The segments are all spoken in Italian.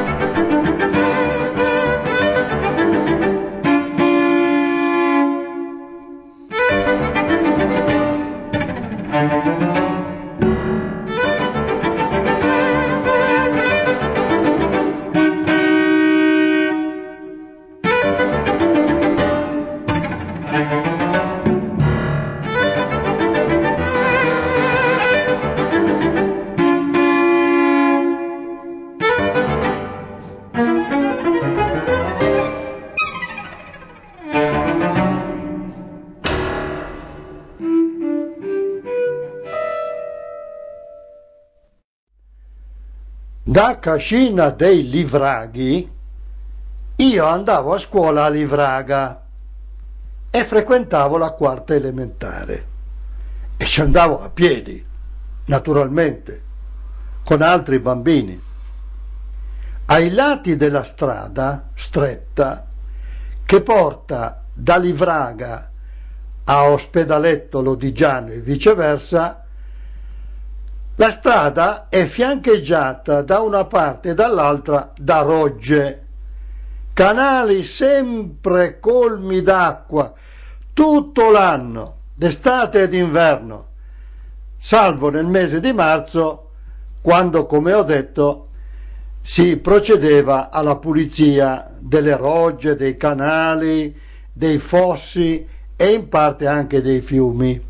Da Cascina dei Livraghi io andavo a scuola a Livraga e frequentavo la quarta elementare e ci andavo a piedi, naturalmente, con altri bambini. Ai lati della strada stretta che porta da Livraga a Ospedaletto Lodigiano e viceversa, la strada è fiancheggiata da una parte e dall'altra da rogge, canali sempre colmi d'acqua tutto l'anno, d'estate ed inverno, salvo nel mese di marzo, quando, come ho detto, si procedeva alla pulizia delle rogge, dei canali, dei fossi e in parte anche dei fiumi.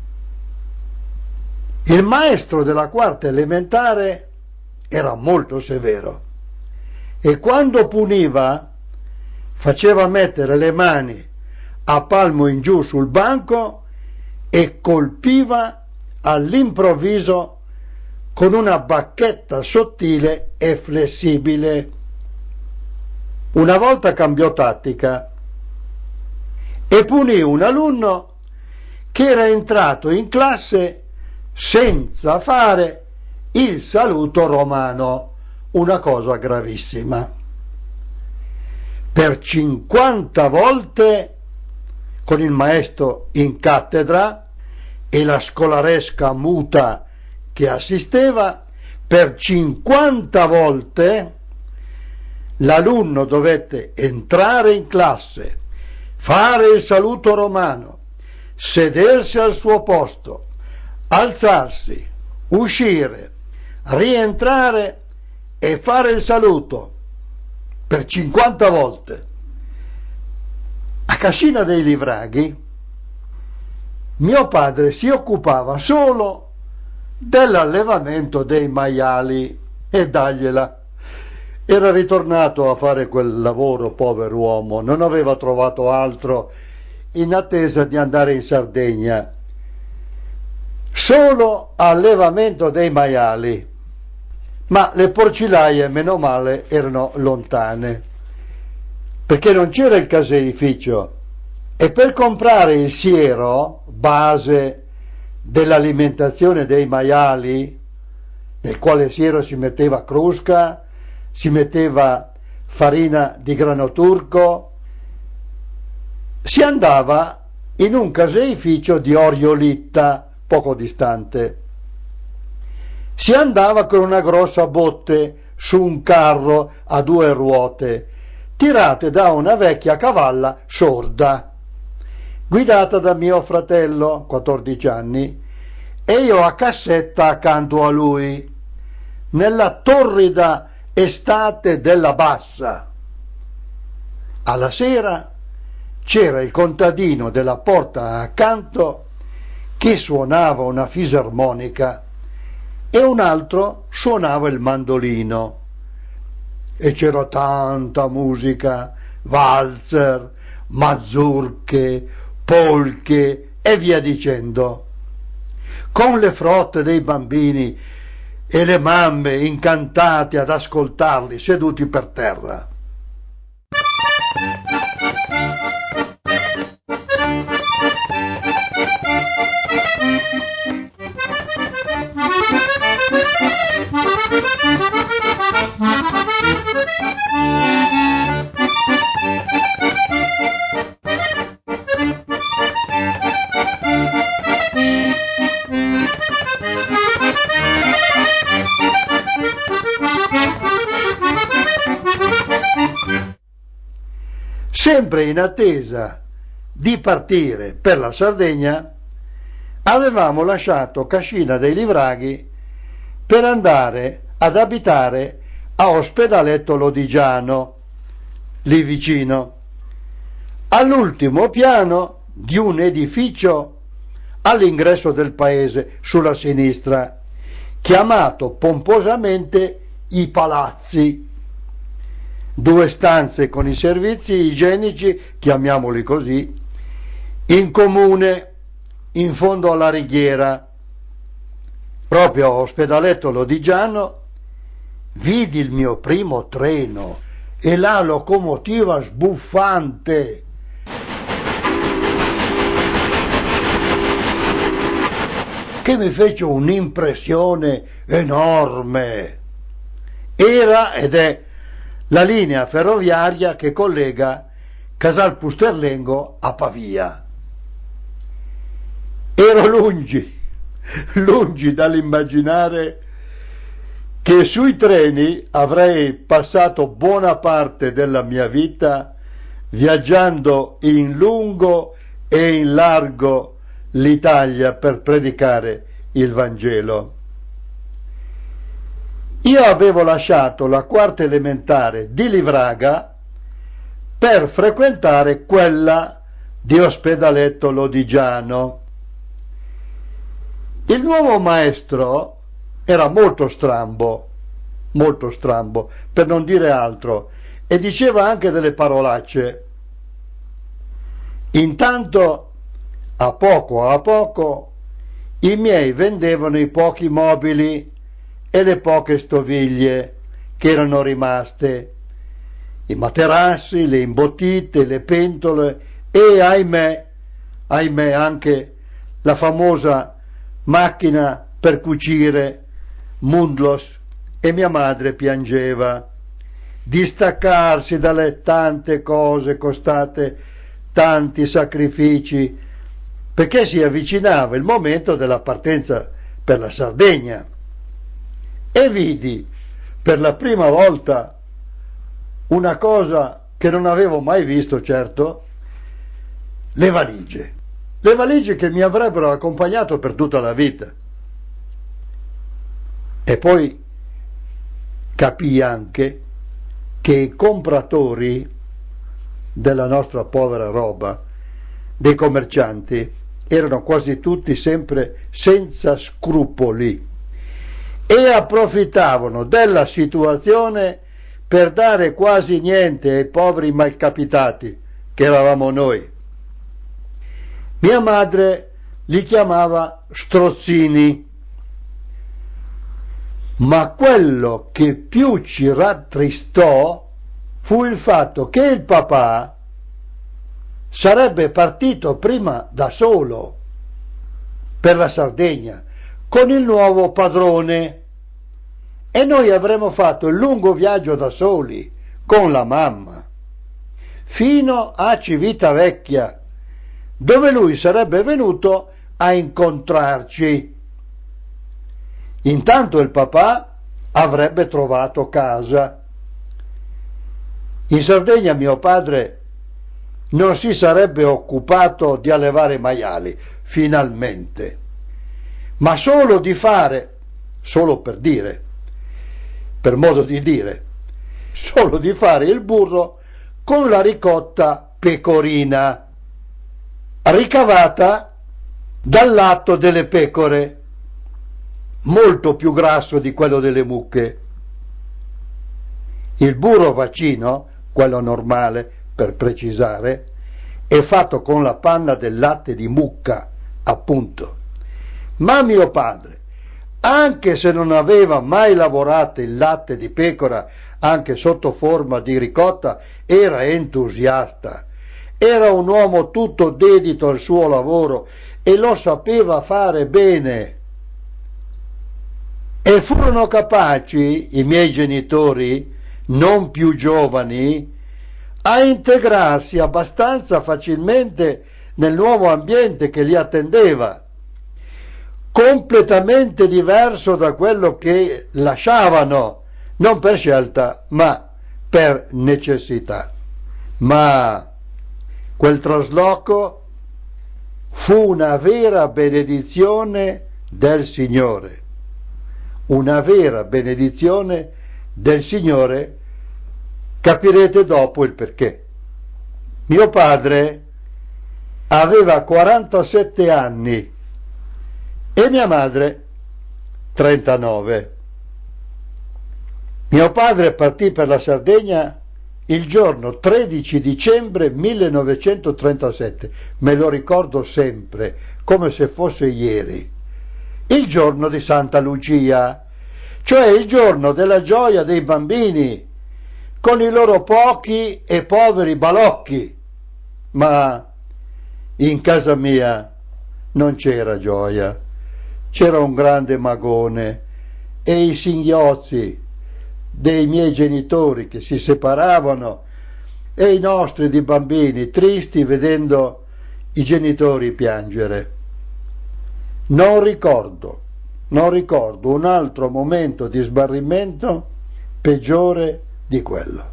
Il maestro della quarta elementare era molto severo e quando puniva faceva mettere le mani a palmo in giù sul banco e colpiva all'improvviso con una bacchetta sottile e flessibile. Una volta cambiò tattica e punì un alunno che era entrato in classe senza fare il saluto romano, una cosa gravissima. Per 50 volte, con il maestro in cattedra e la scolaresca muta che assisteva, per 50 volte l'alunno dovette entrare in classe, fare il saluto romano, sedersi al suo posto, alzarsi, uscire, rientrare e fare il saluto per 50 volte. A Cascina dei Livraghi mio padre si occupava solo dell'allevamento dei maiali e dagliela. Era ritornato a fare quel lavoro, povero uomo, non aveva trovato altro in attesa di andare in Sardegna. Solo allevamento dei maiali, ma le porcilaie, meno male, erano lontane, perché non c'era il caseificio e per comprare il siero, base dell'alimentazione dei maiali, nel quale siero si metteva crusca, si metteva farina di grano turco, si andava in un caseificio di Oriolitta, poco distante. Si andava con una grossa botte su un carro a 2 ruote, tirate da una vecchia cavalla sorda, guidata da mio fratello, 14 anni, e io a cassetta accanto a lui, nella torrida estate della Bassa. Alla sera c'era il contadino della porta accanto che suonava una fisarmonica e un altro suonava il mandolino e c'era tanta musica, valzer, mazurche, polche e via dicendo, con le frotte dei bambini e le mamme incantate ad ascoltarli seduti per terra. sempre in attesa di partire per la Sardegna, avevamo lasciato Cascina dei Livraghi per andare ad abitare a Ospedaletto Lodigiano, lì vicino, all'ultimo piano di un edificio all'ingresso del paese sulla sinistra, chiamato pomposamente I Palazzi, 2 stanze con i servizi igienici, chiamiamoli così, in comune, in fondo alla righiera. Proprio a Ospedaletto Lodigiano vidi il mio primo treno e la locomotiva sbuffante. Che mi fece un'impressione enorme. Era ed è la linea ferroviaria che collega Casal Pusterlengo a Pavia. Ero lungi dall'immaginare che sui treni avrei passato buona parte della mia vita viaggiando in lungo e in largo l'Italia per predicare il Vangelo. Io avevo lasciato la 4ª elementare di Livraga per frequentare quella di Ospedaletto Lodigiano. Il nuovo maestro era molto strambo, per non dire altro, e diceva anche delle parolacce. Intanto, a poco, i miei vendevano i pochi mobili e le poche stoviglie che erano rimaste, i materassi, le imbottite, le pentole e, ahimè, anche la famosa macchina per cucire Mundlos, e mia madre piangeva di staccarsi dalle tante cose costate tanti sacrifici, perché si avvicinava il momento della partenza per la Sardegna. E vidi per la prima volta una cosa che non avevo mai visto, certo, le valigie che mi avrebbero accompagnato per tutta la vita. E poi capii anche che i compratori della nostra povera roba, dei commercianti, erano quasi tutti sempre senza scrupoli e approfittavano della situazione per dare quasi niente ai poveri malcapitati che eravamo noi. Mia madre li chiamava strozzini, ma quello che più ci rattristò fu il fatto che il papà sarebbe partito prima da solo per la Sardegna con il nuovo padrone e noi avremmo fatto il lungo viaggio da soli con la mamma fino a Civitavecchia, dove lui sarebbe venuto a incontrarci. Intanto il papà avrebbe trovato casa. In Sardegna mio padre non si sarebbe occupato di allevare maiali, finalmente, ma solo di fare, solo per dire, per modo di dire, solo di fare il burro con la ricotta pecorina, ricavata dal lato delle pecore, molto più grasso di quello delle mucche. Il burro vaccino, quello normale per precisare, è fatto con la panna del latte di mucca, appunto. Ma mio padre, anche se non aveva mai lavorato il latte di pecora anche sotto forma di ricotta, era entusiasta. Era un uomo tutto dedito al suo lavoro e lo sapeva fare bene. E furono capaci i miei genitori, non più giovani, a integrarsi abbastanza facilmente nel nuovo ambiente che li attendeva, completamente diverso da quello che lasciavano, non per scelta, ma per necessità. Ma Quel trasloco fu una vera benedizione del Signore, una vera benedizione del Signore, capirete dopo il perché. Mio padre aveva 47 anni e mia madre 39. Mio padre partì per la Sardegna il giorno 13 dicembre 1937, me lo ricordo sempre, come se fosse ieri, il giorno di Santa Lucia, cioè il giorno della gioia dei bambini, con i loro pochi e poveri balocchi. Ma in casa mia non c'era gioia, c'era un grande magone e i singhiozzi dei miei genitori che si separavano e i nostri di bambini tristi vedendo i genitori piangere. Non ricordo un altro momento di smarrimento peggiore di quello.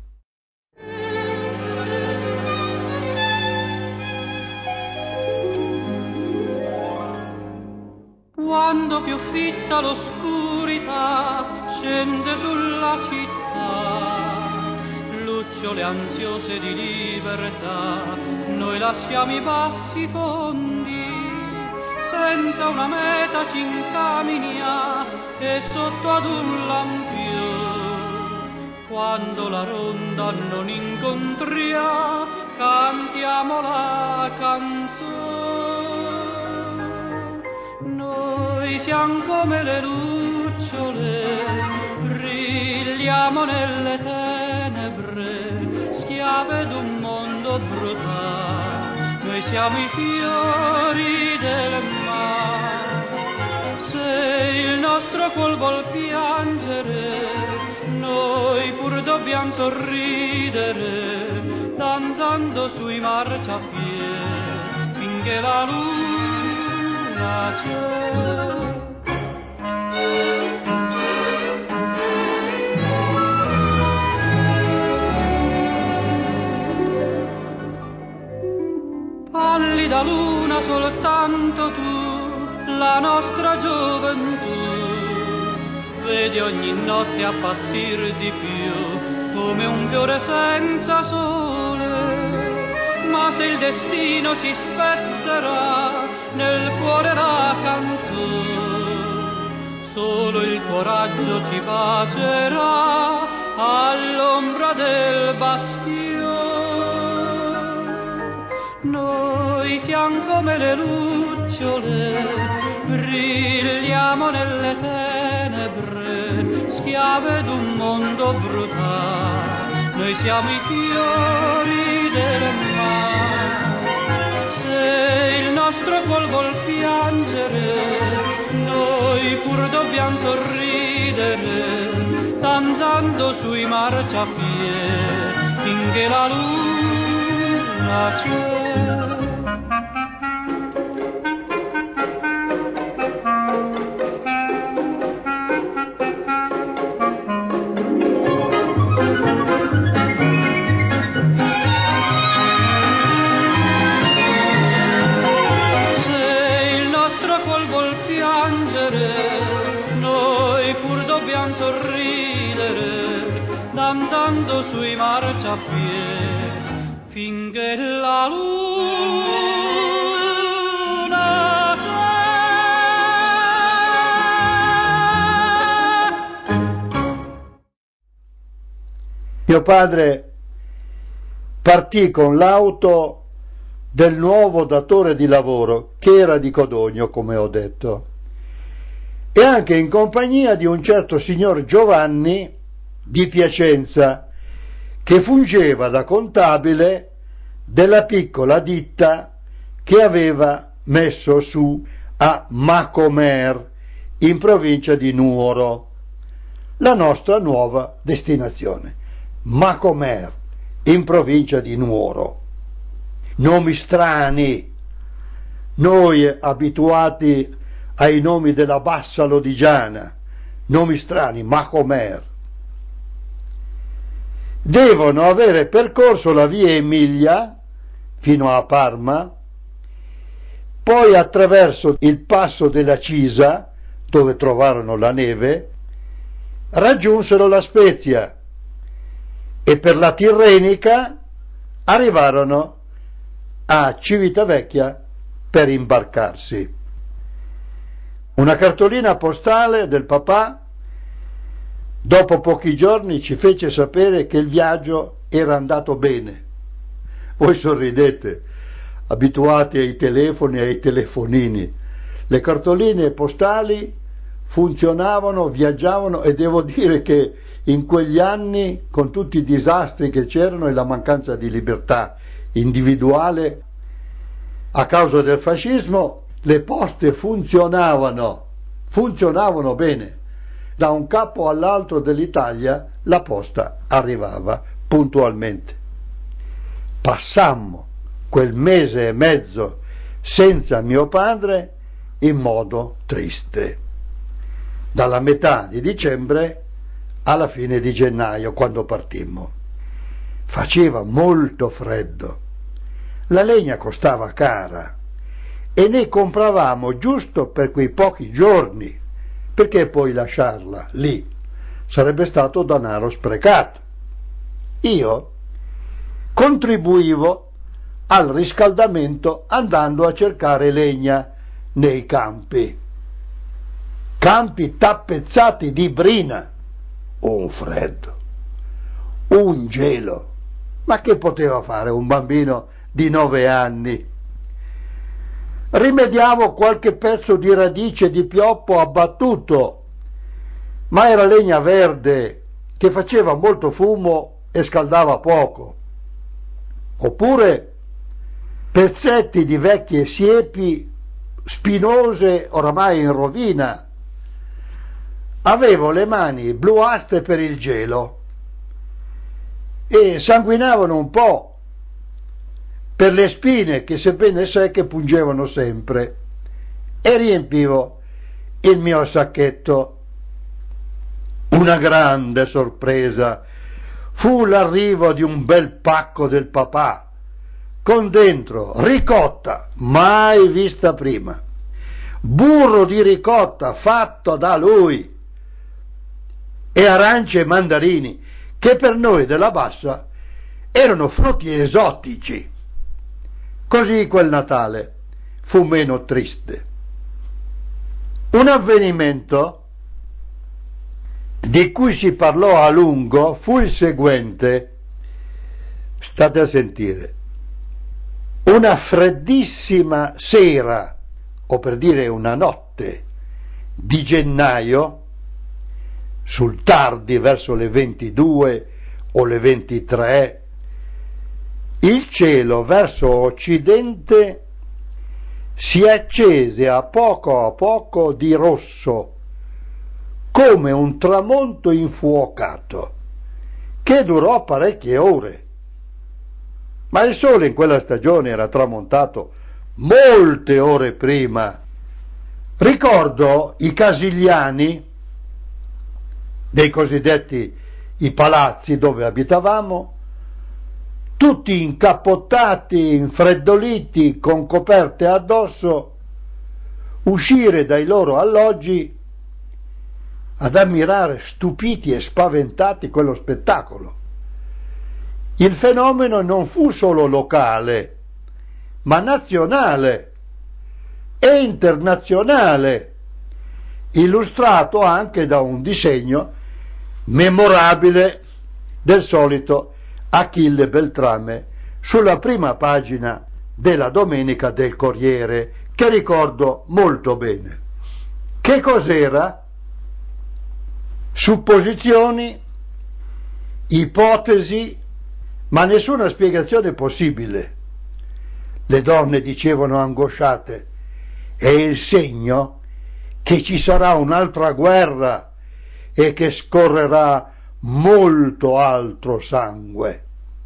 Quando più fitta l'oscurità scende sulla città, lucciole ansiose di libertà, noi lasciamo i passi fondi, senza una meta ci incamminiamo e sotto ad un lampione, quando la ronda non incontriamo, cantiamo la canzone. Noi siamo come le lucciole, brilliamo nelle tenebre, schiave d'un mondo brutale. Noi siamo i fiori del mare. Se il nostro cuore vuol piangere, noi pur dobbiamo sorridere, danzando sui marciapiedi, finché la luna c'è. Pallida luna soltanto tu, la nostra gioventù, vedi ogni notte appassir di più come un fiore senza sole. Ma se il destino ci spezzerà nel cuore la canzone, solo il coraggio ci bacerà all'ombra del bastione. Noi siamo come le lucciole, brilliamo nelle tenebre, schiave d'un mondo brutale. Noi siamo i fiori del mare. Se il nostro cuore vuol piangere, noi pur dobbiamo sorridere, danzando sui marciapiedi, finché la luna c'è. Danzando sui marciapiedi, finché la luna c'è. Mio padre partì con l'auto del nuovo datore di lavoro, che era di Codogno, come ho detto, e anche in compagnia di un certo signor Giovanni di Piacenza, che fungeva da contabile della piccola ditta che aveva messo su a Macomer, in provincia di Nuoro, la nostra nuova destinazione. Macomer, in provincia di Nuoro. Nomi strani, noi abituati ai nomi della bassa lodigiana, nomi strani, Macomer. Devono avere percorso la via Emilia fino a Parma, poi attraverso il passo della Cisa, dove trovarono la neve, raggiunsero la Spezia e per la Tirrenica arrivarono a Civitavecchia per imbarcarsi. Una cartolina postale del papà dopo pochi giorni ci fece sapere che il viaggio era andato bene. Voi sorridete, abituati ai telefoni e ai telefonini. Le cartoline postali funzionavano, viaggiavano, e devo dire che in quegli anni, con tutti i disastri che c'erano e la mancanza di libertà individuale a causa del fascismo, le poste funzionavano bene. Da un capo all'altro dell'Italia la posta arrivava puntualmente. Passammo quel mese e mezzo senza mio padre in modo triste, dalla metà di dicembre alla fine di gennaio, quando partimmo. Faceva molto freddo, la legna costava cara e ne compravamo giusto per quei pochi giorni, perché poi lasciarla lì sarebbe stato denaro sprecato. Io contribuivo al riscaldamento andando a cercare legna nei campi tappezzati di brina. Un freddo, un gelo, ma che poteva fare un bambino di 9 anni? Rimediavo qualche pezzo di radice di pioppo abbattuto, ma era legna verde che faceva molto fumo e scaldava poco. Oppure pezzetti di vecchie siepi spinose oramai in rovina. Avevo le mani bluastre per il gelo e sanguinavano un po' per le spine che, sebbene secche, pungevano sempre, e riempivo il mio sacchetto. Una grande sorpresa fu l'arrivo di un bel pacco del papà, con dentro ricotta mai vista prima, burro di ricotta fatto da lui, e arance e mandarini, che per noi della Bassa erano frutti esotici. Così quel Natale fu meno triste. Un avvenimento di cui si parlò a lungo fu il seguente. State a sentire. Una freddissima sera, o per dire una notte, di gennaio, sul tardi verso le 22 o le 23, il cielo verso occidente si accese a poco di rosso, come un tramonto infuocato, che durò parecchie ore. Ma il sole in quella stagione era tramontato molte ore prima. Ricordo i casigliani dei cosiddetti i palazzi dove abitavamo, tutti incappottati, infreddoliti, con coperte addosso, uscire dai loro alloggi ad ammirare stupiti e spaventati quello spettacolo. Il fenomeno non fu solo locale, ma nazionale e internazionale, illustrato anche da un disegno memorabile del solito Achille Beltrame sulla prima pagina della domenica del Corriere, che ricordo molto bene. Che cos'era? Supposizioni, ipotesi, ma nessuna spiegazione possibile. Le donne dicevano angosciate: è il segno che ci sarà un'altra guerra e che scorrerà molto altro sangue.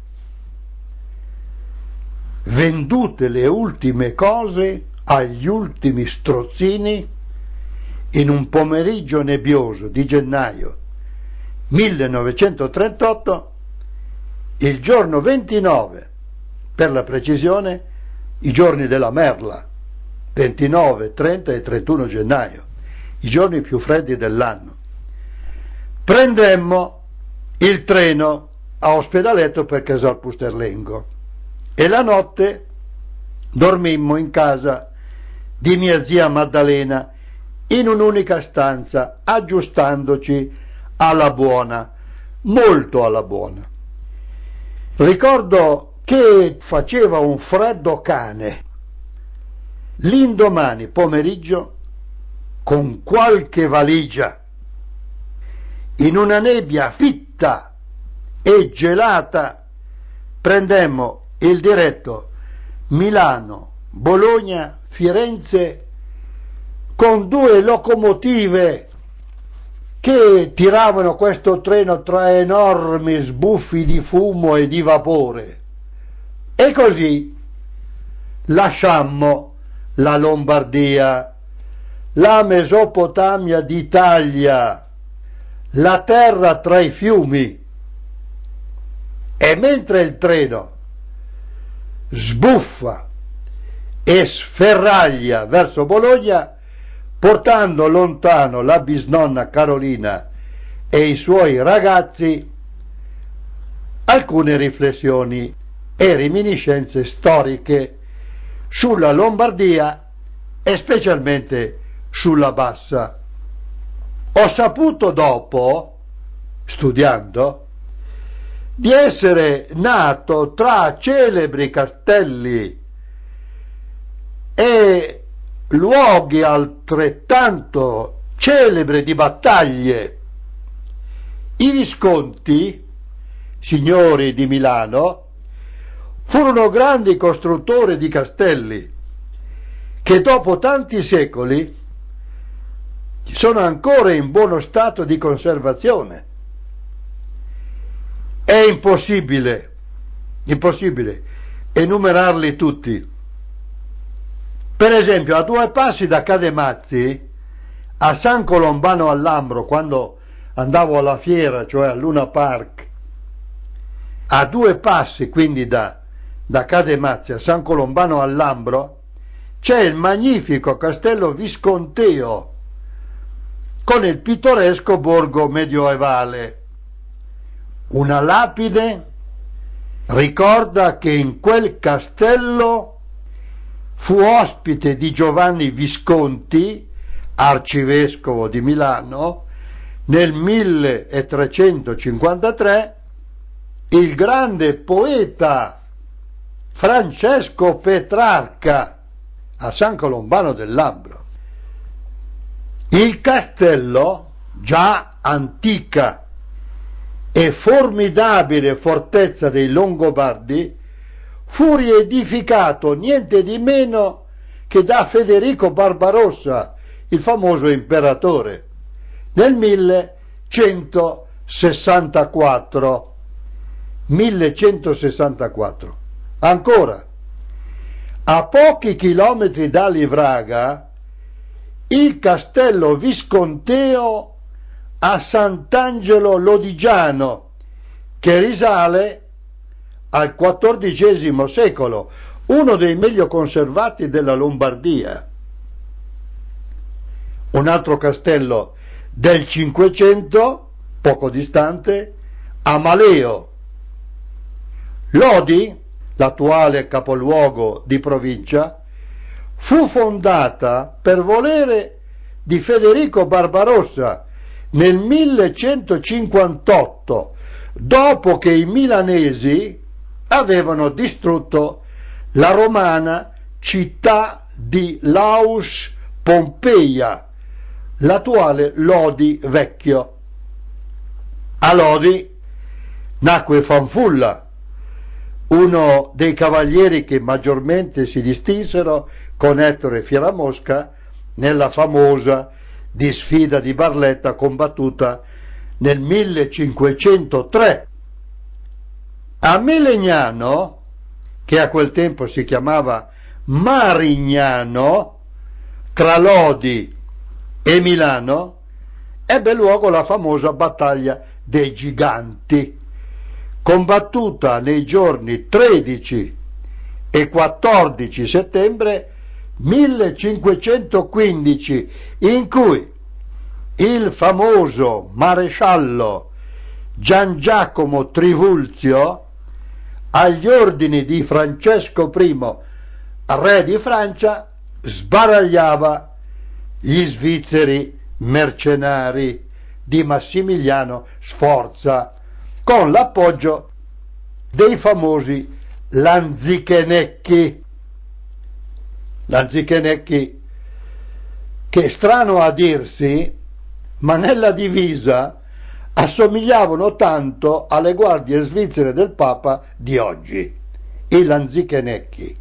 Vendute le ultime cose agli ultimi strozzini, in un pomeriggio nebbioso di gennaio 1938, il giorno 29 per la precisione i giorni della merla, 29, 30 e 31 gennaio, i giorni più freddi dell'anno. Prendemmo il treno a Ospedaletto per Casal Pusterlengo e la notte dormimmo in casa di mia zia Maddalena in un'unica stanza, aggiustandoci alla buona, molto alla buona. Ricordo che faceva un freddo cane. L'indomani pomeriggio, con qualche valigia, in una nebbia fitta e gelata, prendemmo il diretto Milano, Bologna, Firenze, con 2 locomotive che tiravano questo treno tra enormi sbuffi di fumo e di vapore. E così lasciammo la Lombardia, la Mesopotamia d'Italia, la terra tra i fiumi. E mentre il treno sbuffa e sferraglia verso Bologna, portando lontano la bisnonna Carolina e i suoi ragazzi, alcune riflessioni e reminiscenze storiche sulla Lombardia e specialmente sulla Bassa. Ho saputo dopo, studiando, di essere nato tra celebri castelli e luoghi altrettanto celebri di battaglie. I Visconti, signori di Milano, furono grandi costruttori di castelli che dopo tanti secoli sono ancora in buono stato di conservazione. È impossibile enumerarli tutti. Per esempio, a 2 passi da Cademazzi, a San Colombano al Lambro, quando andavo alla fiera, cioè a Luna Park, a 2 passi quindi da Cademazzi a San Colombano al Lambro, c'è il magnifico castello visconteo con il pittoresco borgo medioevale. Una lapide ricorda che in quel castello fu ospite di Giovanni Visconti, arcivescovo di Milano, nel 1353, il grande poeta Francesco Petrarca a San Colombano del Lambro. Il castello, già antica e formidabile fortezza dei Longobardi, fu riedificato niente di meno che da Federico Barbarossa, il famoso imperatore, nel 1164. Ancora, a pochi chilometri da Livraga, il castello visconteo a Sant'Angelo Lodigiano, che risale al XIV secolo, uno dei meglio conservati della Lombardia. Un altro castello del Cinquecento, poco distante, a Maleo. Lodi, l'attuale capoluogo di provincia, fu fondata per volere di Federico Barbarossa nel 1158, dopo che i milanesi avevano distrutto la romana città di Laus Pompeia, l'attuale Lodi Vecchio. A Lodi nacque Fanfulla, uno dei cavalieri che maggiormente si distinsero con Ettore Fieramosca nella famosa disfida di Barletta combattuta nel 1503. A Melegnano, che a quel tempo si chiamava Marignano, tra Lodi e Milano, ebbe luogo la famosa battaglia dei Giganti, combattuta nei giorni 13 e 14 settembre 1515, in cui il famoso maresciallo Gian Giacomo Trivulzio, agli ordini di Francesco I, re di Francia, sbaragliava gli svizzeri mercenari di Massimiliano Sforza con l'appoggio dei famosi Lanzichenecchi. Lanzichenecchi che, strano a dirsi, ma nella divisa assomigliavano tanto alle guardie svizzere del Papa di oggi, i Lanzichenecchi.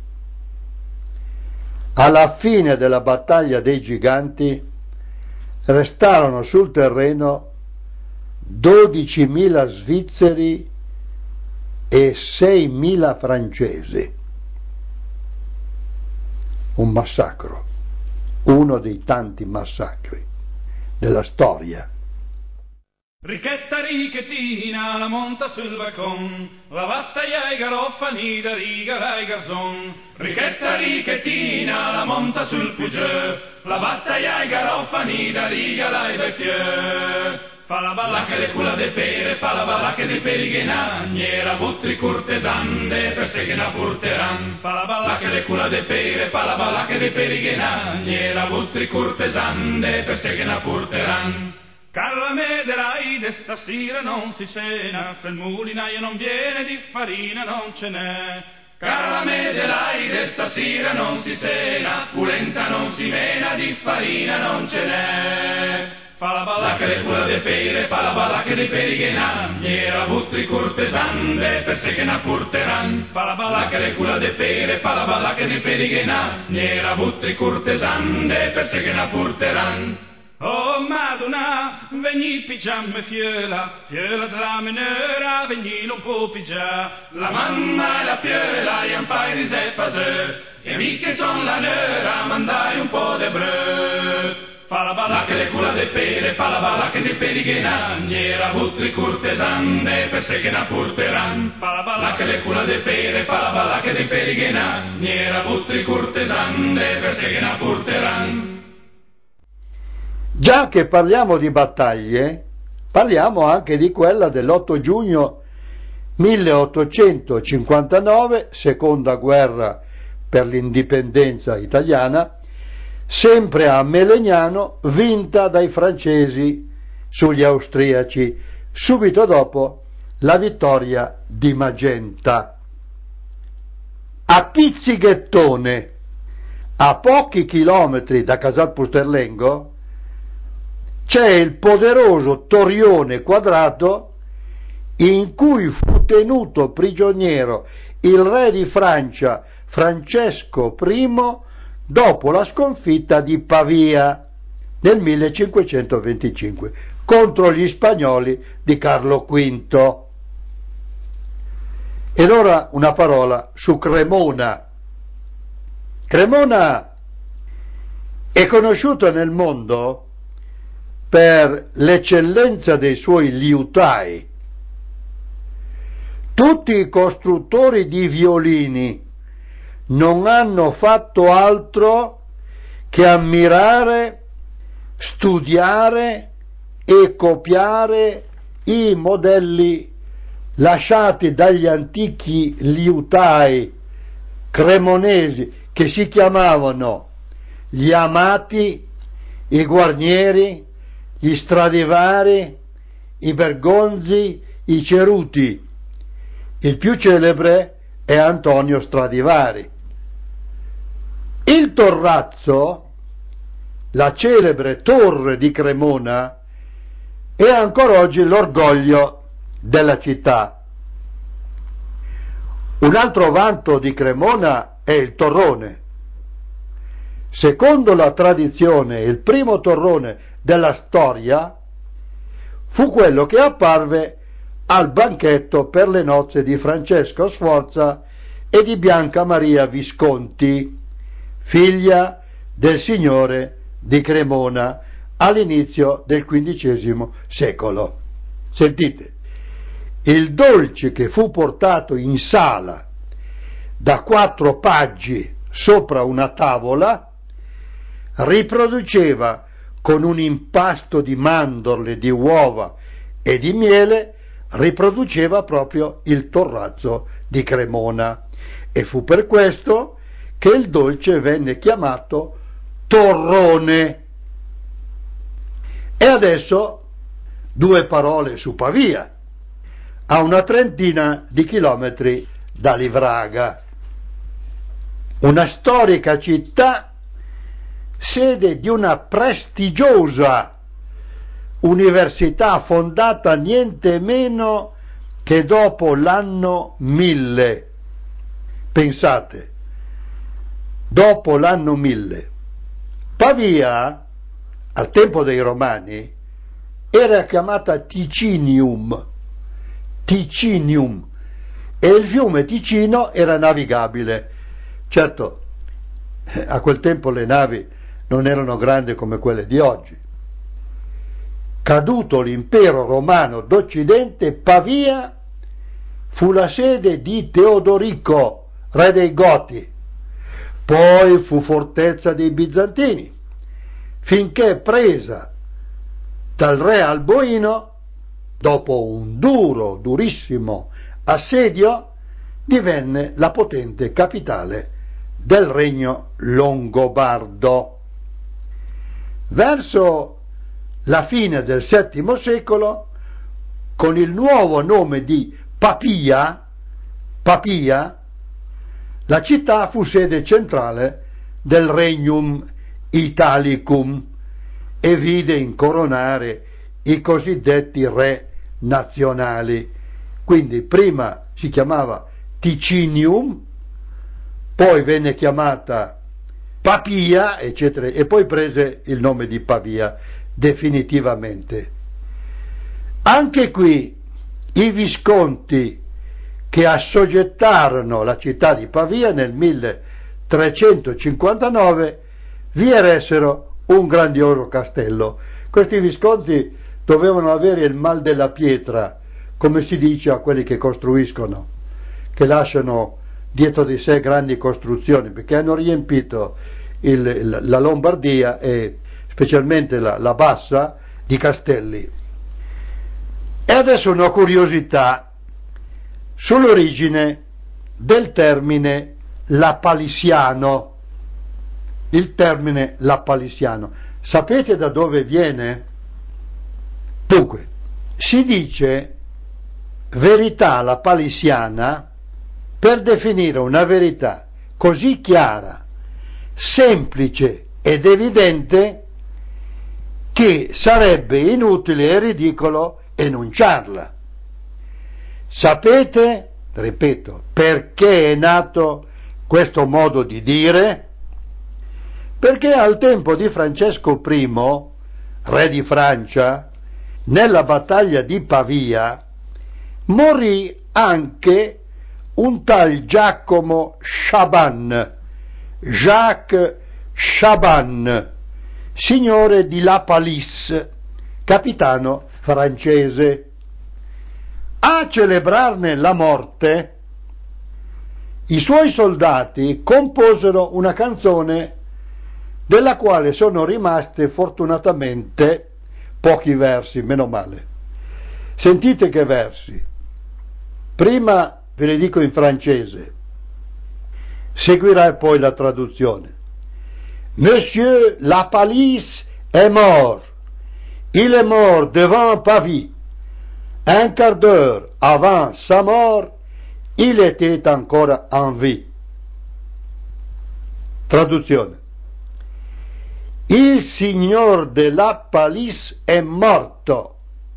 Alla fine della battaglia dei giganti restarono sul terreno 12.000 svizzeri e 6.000 francesi. Un massacro, uno dei tanti massacri della storia. Ricchetta ricchettina la monta sul balcon, la battaglia ai garofani da riga ai garzon. Ricchetta ricchettina la monta sul puggiò, la battaglia ai garofani da riga ai fieu. Fa la ballacca de cula de pere, fa la ballacca de perighenagne, votri cortesande per se che na porteran. Fa la ballacca de cula de pere, fa la ballacca de perighenagne, votri cortesande per se che na porteran. Carla Mederai de stasera non si cena, se il mulinaio non viene di farina non ce n'è. Carla Mederai de stasera non si cena, pulenta non si mena, di farina non ce n'è. Fa la ballacca de cula de pere, fa la ballacca de perighenagne, votri cortesande per se che na porteran. Fa la ballacca de cula de pere, fa la ballacca de perighenagne, votri cortesande per se che na porteran. Oh Madonna, vegni pigiamme fiola, fiola della menera, vegni non può pigiare. La mamma e la fiola, iam fai risè fasè, e amiche son la nera, mandai un po' de brød. Fa la ballacca de cula de pere, fa la ballacca de perighenagne, votri cortesande per se che na porteran. Fa la ballacca de cula de pere, fa la ballacca de perighenagne, votri cortesande per se che na porteran. Già che parliamo di battaglie, parliamo anche di quella dell'8 giugno 1859, seconda guerra per l'indipendenza italiana, sempre a Melegnano, vinta dai francesi sugli austriaci, subito dopo la vittoria di Magenta. A Pizzighettone, a pochi chilometri da Casal Pusterlengo, c'è il poderoso torrione quadrato in cui fu tenuto prigioniero il re di Francia Francesco I dopo la sconfitta di Pavia nel 1525 contro gli spagnoli di Carlo V. Ed ora una parola su Cremona. Cremona è conosciuta nel mondo per l'eccellenza dei suoi liutai. Tutti i costruttori di violini non hanno fatto altro che ammirare, studiare e copiare i modelli lasciati dagli antichi liutai cremonesi, che si chiamavano gli Amati, i Guarnieri, gli Stradivari, i Bergonzi, i Ceruti. Il più celebre è Antonio Stradivari. Il Torrazzo, la celebre torre di Cremona, è ancora oggi l'orgoglio della città. Un altro vanto di Cremona è il torrone. Secondo la tradizione, il primo torrone della storia fu quello che apparve al banchetto per le nozze di Francesco Sforza e di Bianca Maria Visconti, figlia del signore di Cremona, all'inizio del XV secolo. Sentite, il dolce che fu portato in sala da 4 paggi sopra una tavola, riproduceva con un impasto di mandorle, di uova e di miele, riproduceva proprio il torrazzo di Cremona, e fu per questo che il dolce venne chiamato torrone. E adesso 2 parole su Pavia, a una trentina di chilometri da Livraga, una storica città, sede di una prestigiosa università fondata niente meno che dopo l'anno 1000. Pensate, dopo l'anno 1000. Pavia, al tempo dei Romani, era chiamata Ticinium, e il fiume Ticino era navigabile. Certo, a quel tempo le navi non erano grandi come quelle di oggi. Caduto l'impero romano d'Occidente, Pavia fu la sede di Teodorico, re dei Goti, poi fu fortezza dei Bizantini, finché presa dal re Alboino, dopo un durissimo assedio, divenne la potente capitale del regno longobardo. Verso la fine del VII secolo, con il nuovo nome di Papia, la città fu sede centrale del Regnum Italicum e vide incoronare i cosiddetti re nazionali. Quindi prima si chiamava Ticinium, poi venne chiamata Papia, eccetera, e poi prese il nome di Pavia definitivamente. Anche qui i Visconti, che assoggettarono la città di Pavia nel 1359, vi eressero un grandioso castello. Questi Visconti dovevano avere il mal della pietra, come si dice a quelli che costruiscono, che lasciano dietro di sé grandi costruzioni, perché hanno riempito la Lombardia e specialmente la Bassa di castelli. E adesso una curiosità sull'origine del termine lapalissiano. Il termine lapalissiano, sapete da dove viene? Dunque, si dice verità lapalissiana per definire una verità così chiara, semplice ed evidente che sarebbe inutile e ridicolo enunciarla. Sapete, ripeto, perché è nato questo modo di dire? Perché al tempo di Francesco I, re di Francia, nella battaglia di Pavia, morì anche un tal Giacomo Chaban, Jacques Chaban, signore di La Palisse, capitano francese. A celebrarne la morte, i suoi soldati composero una canzone della quale sono rimaste fortunatamente pochi versi, meno male. Sentite che versi. Prima ve le dico in francese, seguirà poi la traduzione. Monsieur La Palisse est mort. Il est mort devant Pavie. Un quart d'heure avant sa mort, il était encore en vie. Traduzione. Il signor de La Palisse è morto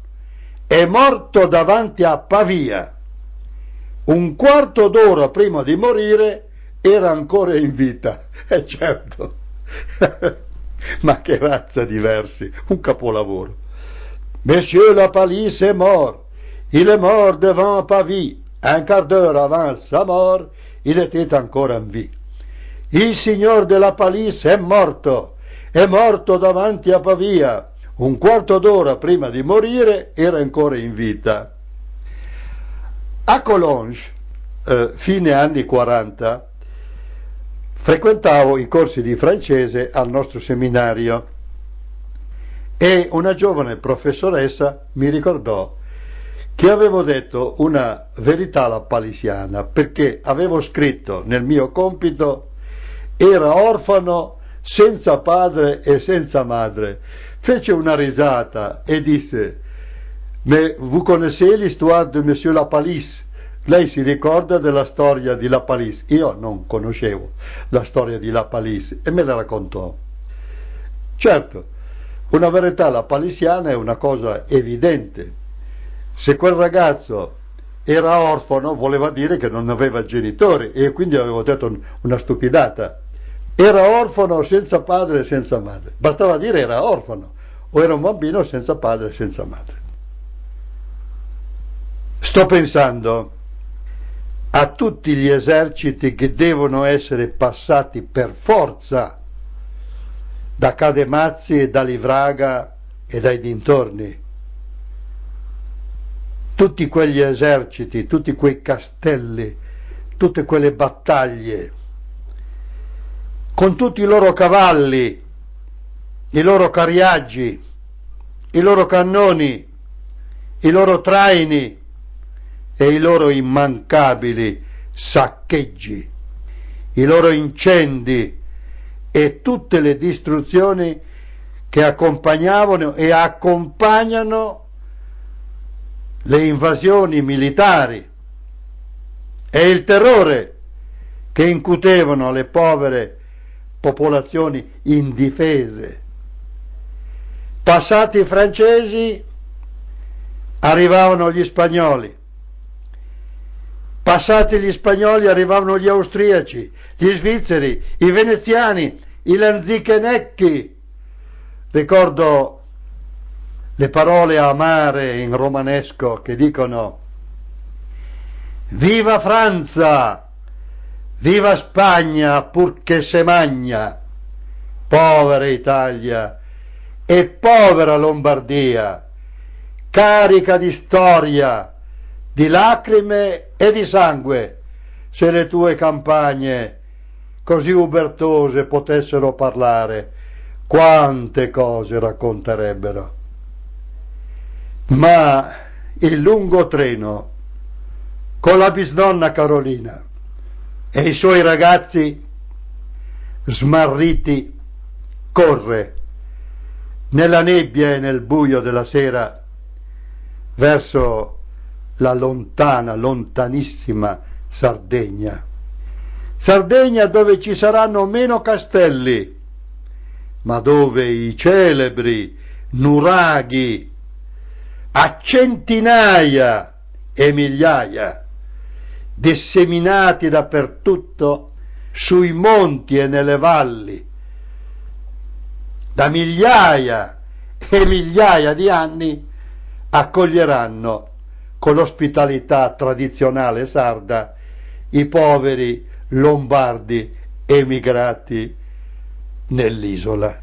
davanti a Pavia. Un quarto d'ora prima di morire era ancora in vita. Certo. Ma che razza di versi, un capolavoro. Monsieur La Palisse est mort. Il est mort devant Pavie. Un quart d'heure avant sa mort, il était encore en vie. Il signor de La Palisse è morto davanti a Pavia. Un quarto d'ora prima di morire era ancora in vita. A Collonges, fine anni 40, frequentavo i corsi di francese al nostro seminario e una giovane professoressa mi ricordò che avevo detto una verità lapalissiana, perché avevo scritto nel mio compito era orfano, senza padre e senza madre. Fece una risata e disse: "Mais vous connaissez l'histoire de Monsieur Lapalisse?" Lei si ricorda della storia di Lapalisse? Io non conoscevo la storia di Lapalisse e me la raccontò. Certo, una verità lapalissiana è una cosa evidente. Se quel ragazzo era orfano voleva dire che non aveva genitori e quindi avevo detto una stupidata. Era orfano senza padre e senza madre. Bastava dire era orfano o era un bambino senza padre e senza madre. Sto pensando a tutti gli eserciti che devono essere passati per forza da Cademazzi e da Livraga e dai dintorni. Tutti quegli eserciti, tutti quei castelli, tutte quelle battaglie, con tutti i loro cavalli, i loro cariaggi, i loro cannoni, i loro traini e i loro immancabili saccheggi, i loro incendi e tutte le distruzioni che accompagnavano e accompagnano le invasioni militari e il terrore che incutevano alle povere popolazioni indifese. Passati i francesi, arrivavano gli spagnoli. Passati gli spagnoli arrivavano gli austriaci, gli svizzeri, i veneziani, i lanzichenecchi. Ricordo le parole amare in romanesco che dicono: "Viva Franza, viva Spagna purché se magna, povera Italia e povera Lombardia, carica di storia, di lacrime e di sangue, se le tue campagne così ubertose potessero parlare, quante cose racconterebbero." Ma il lungo treno con la bisnonna Carolina e i suoi ragazzi smarriti corre nella nebbia e nel buio della sera verso la lontana, lontanissima Sardegna. Sardegna dove ci saranno meno castelli, ma dove i celebri nuraghi a centinaia e migliaia, disseminati dappertutto, sui monti e nelle valli, da migliaia e migliaia di anni, accoglieranno con l'ospitalità tradizionale sarda i poveri lombardi emigrati nell'isola.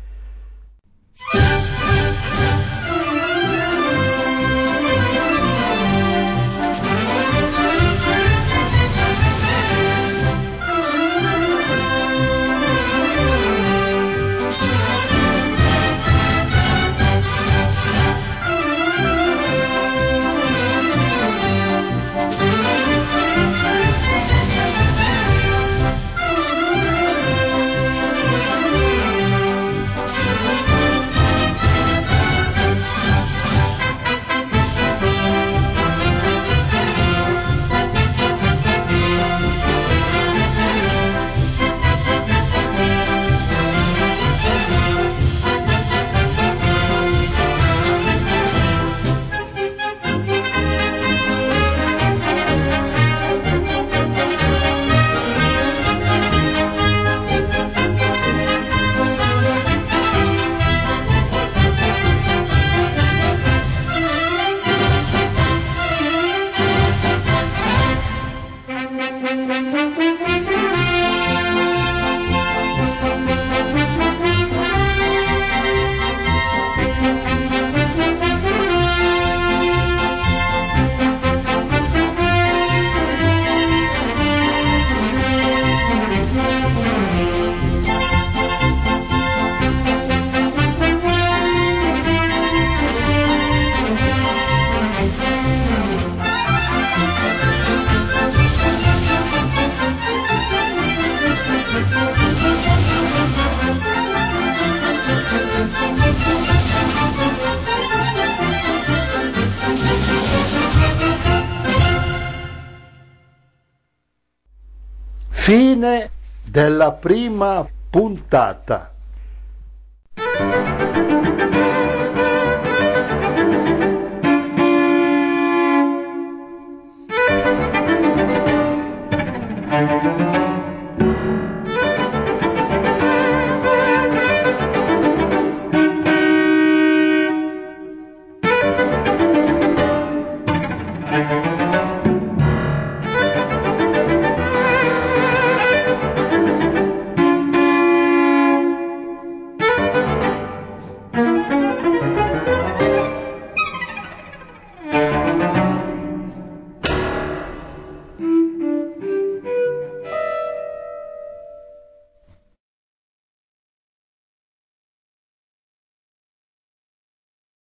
Fine della prima puntata.